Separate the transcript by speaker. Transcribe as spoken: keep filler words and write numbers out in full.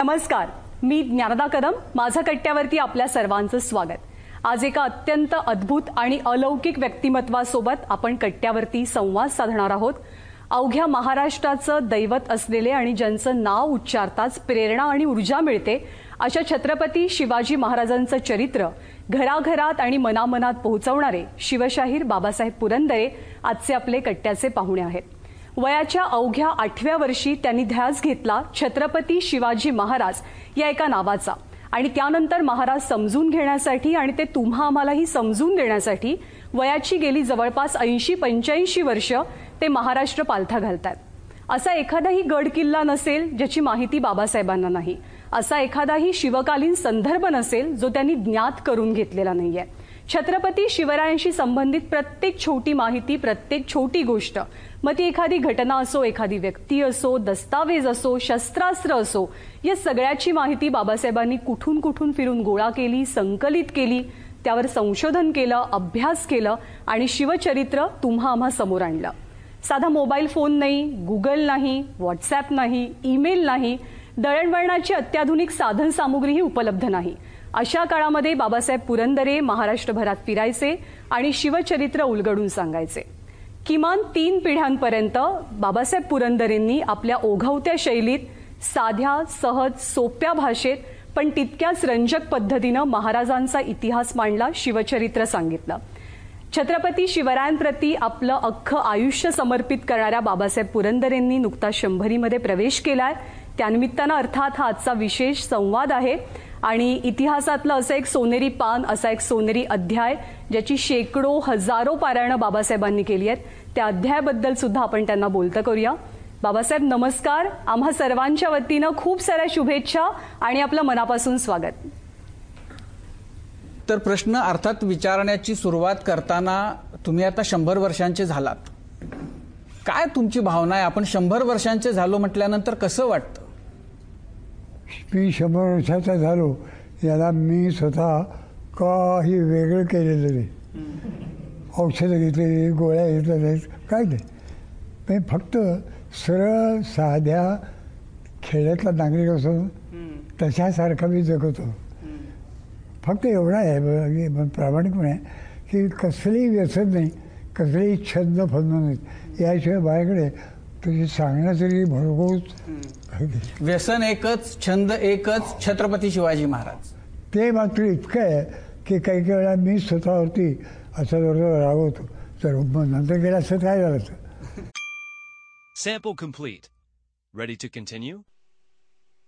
Speaker 1: नमस्कार, मी ज्ञानदा कदम. माझा कट्ट्यावरती आपल्या सर्वांचं स्वागत. आज एका अत्यंत अद्भुत आणि अलौकिक व्यक्तिमत्वासोबत आपण कट्ट्यावरती संवाद साधणार आहोत. अवघ्या महाराष्ट्राचं दैवत असलेले आणि ज्यांचं नाव उच्चारताच प्रेरणा आणि ऊर्जा मिळते अशा छत्रपती शिवाजी महाराजांचं चरित्र घराघरात आणि मनामनात पोहोचवणारे शिवशाहीर बाबासाहेब पुरंदरे आजचे आपले कट्ट्याचे पाहुणे आहेत. वयाच्या अवघ्या आठव्या वर्षी त्यांनी ध्यास घेतला छत्रपती शिवाजी महाराज या एका नावाचा आणि त्यानंतर महाराज समजून घेण्यासाठी आणि ते तुम्हा आम्हालाही समजून देण्यासाठी वयाची गेली जवळपास ऐंशी पंच्याऐंशी वर्ष ते महाराष्ट्र पालथा घालतात. असा एखादाही गड किल्ला नसेल ज्याची माहिती बाबासाहेबांना नाही. असा एखादाही शिवकालीन संदर्भ नसेल जो त्यांनी ज्ञात करून घेतलेला नाहीये. छत्रपती शिवरायांशी संबंधित प्रत्येक छोटी माहिती, प्रत्येक छोटी गोष्ट, मग ती एखादी घटना असो, एखादी व्यक्ती असो, दस्तावेज असो, शस्त्रास्त्र असो, या सगळ्याची माहिती बाबासाहेबांनी कुठून कुठून फिरून गोळा केली, संकलित केली, त्यावर संशोधन केलं, अभ्यास केलं आणि शिवचरित्र तुम्हा आम्हा समोर आणलं. साधा मोबाईल फोन नाही, गुगल नाही, व्हॉट्सॲप नाही, ईमेल नाही, दळणवळणाची अत्याधुनिक साधन सामुग्रीही उपलब्ध नाही. अशा काळामध्ये बाबासाहेब पुरंदरे महाराष्ट्रभरात फिरायचे आणि शिवचरित्र उलगडून सांगायचे. किमान तीन पिढ्यांपर्यंत बाबासाहेब पुरंदरेंनी आपल्या ओघवत्या शैलीत साध्या, सहज, सोप्या भाषेत पण तितक्याच रंजक पद्धतीनं महाराजांचा इतिहास मांडला, शिवचरित्र सांगितलं. छत्रपती शिवरायांप्रती आपलं अख्खं आयुष्य समर्पित करणाऱ्या बाबासाहेब पुरंदरेंनी नुकताच शंभरीमध्ये प्रवेश केलाय. त्यानिमित्तानं अर्थात हा आजचा विशेष संवाद आहे आणि इतिहासातलं असं एक सोनेरी पान, असा एक सोनेरी अध्याय ज्याची शेकडो हजारो पारायणं बाबासाहेबांनी केली आहेत, त्या अध्यायाबद्दल सुद्धा आपण त्यांना बोलतं करूया. बाबासाहेब नमस्कार. आम्हा सर्वांच्या वतीनं खूप साऱ्या शुभेच्छा आणि आपलं मनापासून स्वागत.
Speaker 2: तर प्रश्न अर्थात विचारण्याची सुरुवात करताना तुम्ही आता शंभर वर्षांचे झालात. काय तुमची भावना आहे? आपण शंभर वर्षांचे झालो म्हटल्यानंतर कसं वाटतं?
Speaker 3: मी शंभर वर्षाचा झालो याला मी स्वतः काही वेगळं केलेलं नाही. औषधं घेतलेली, गोळ्या घेतल्या नाहीत, काय नाही. मी फक्त सरळ साध्या खेड्यातला नागरिक असून तशासारखा मी जगतो. फक्त एवढा आहे प्रामाणिकपणे की कसलीही व्यसन नाही, कसलीही छंद फंद नाहीत. याशिवाय माझ्याकडे तुझी सांगण्यासाठी भरघोस
Speaker 2: व्यसन एकच, छंद एकच, छत्रपती शिवाजी महाराज.
Speaker 3: ते मात्र इतकं आहे की काही काही वेळा मी स्वतःवरती असं जर रागवतो तर नंतर गेला असं काय झालं.
Speaker 4: Sample complete. Ready to continue?